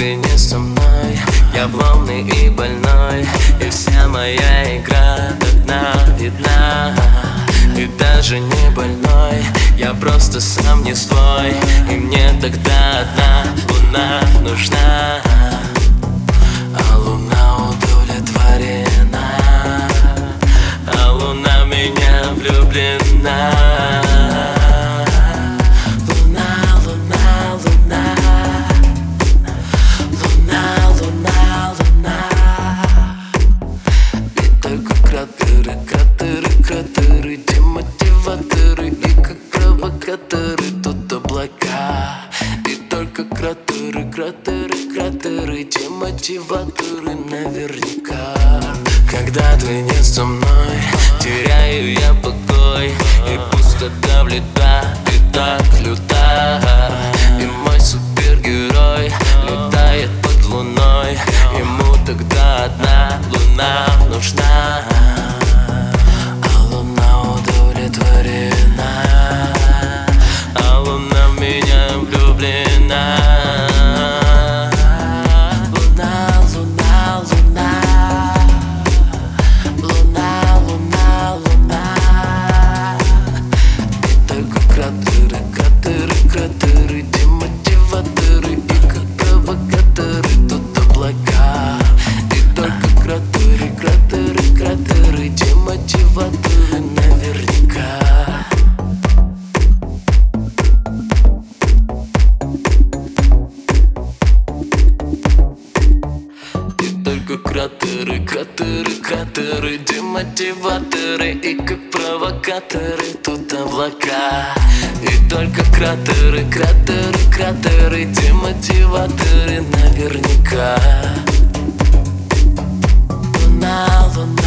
ты не со мной, я вломный и больной, и вся моя игра одна видна. Ты даже не больной, я просто сам не свой, и мне тогда одна луна нужна. А луна удовлетворена, а луна в меня влюблена. Кратеры, демотиваторы и как провокаторы тут облака. И только кратеры, демотиваторы наверняка. Когда ты не со мной, теряю я покой, и пустота влета, и так люта. И мой супергерой летает под луной, ему тогда одна луна нужна. А луна в меня влюблена. Луна, луна, луна, луна, луна, луна. И только кратеры, демотиваторы и как провокаторы тут облака. И только кратеры, демотиваторы наверняка. Кратеры, демотиваторы и как провокаторы тут облака. И только кратеры, демотиваторы наверняка. Луна, луна.